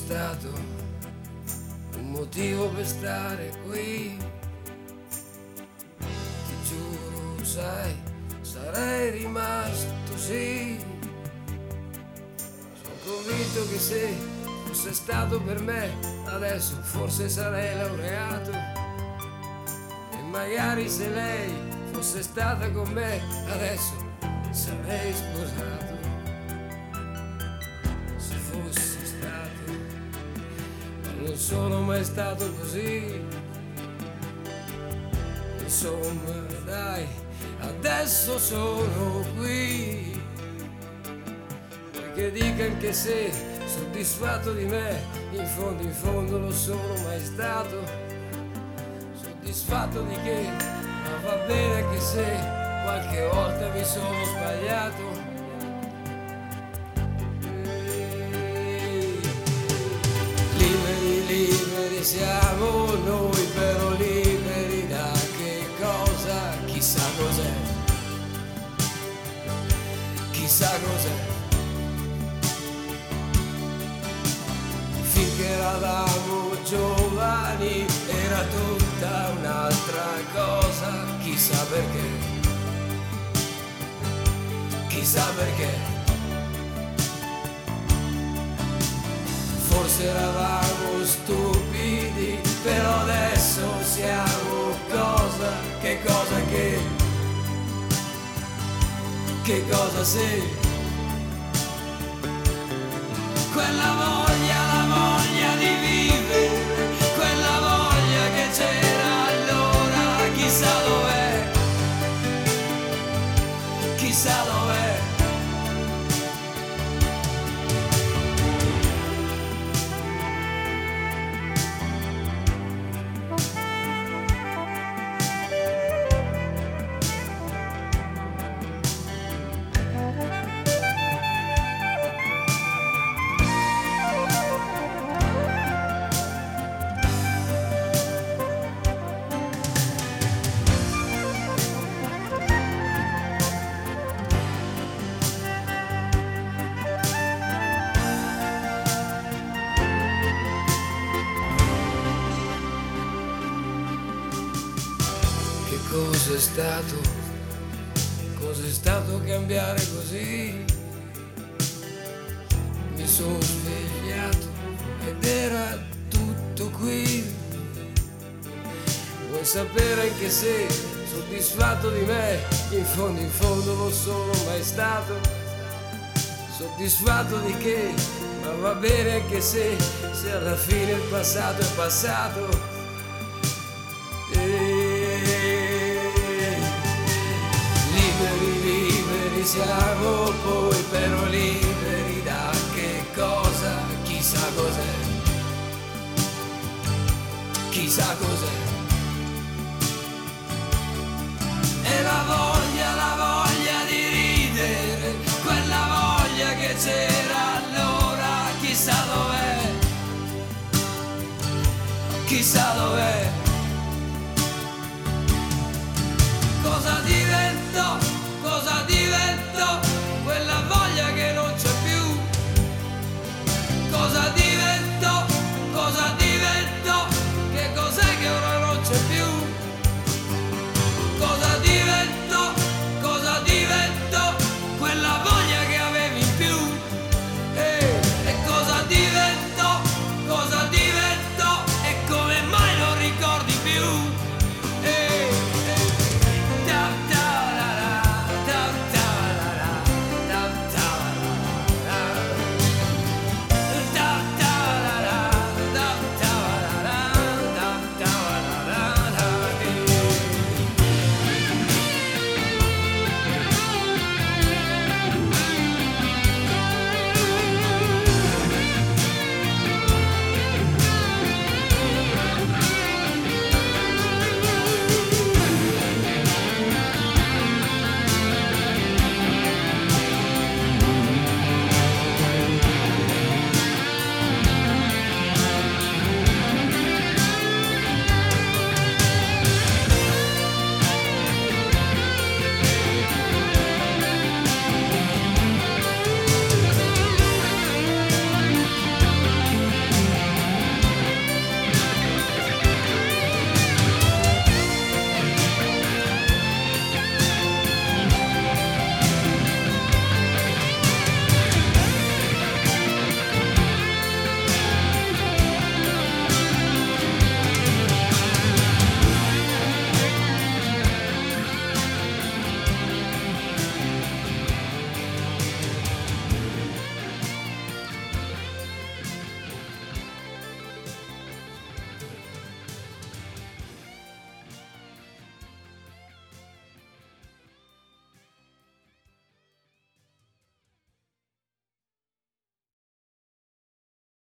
stato un motivo per stare qui. Ti giuro, sai, sarei rimasto, sì. Sono convinto che se fosse stato per me, adesso forse sarei laureato. E magari se lei fosse stata con me, adesso sarei sposato. Se fossi stato, ma non sono mai stato così. Insomma, dai, adesso sono qui. Perché dica anche se soddisfatto di me, in fondo lo sono mai stato. Soddisfatto di che, ma va bene anche se qualche volta mi sono sbagliato. Liberi siamo noi, però liberi da che cosa? Chissà cos'è, chissà cos'è. Finché eravamo giovani era tutta un'altra cosa, chissà perché, chissà perché. Forse eravamo stupidi, però adesso siamo cosa? Che cosa che cosa sei? Quella voglia, la voglia di vivere, quella voglia che c'era allora, chissà dov'è, chissà dov'è. Cos'è stato? Cos'è stato cambiare così? Mi sono svegliato ed era tutto qui. Vuoi sapere anche se soddisfatto di me? In fondo lo sono mai stato. Soddisfatto di che? Ma va bene anche se alla fine il passato è passato. Liberi siamo poi, però liberi da che cosa? Chissà cos'è, chissà cos'è. E la voglia di ridere, quella voglia che c'era allora, chissà dov'è, chissà dov'è. Cosa diventò?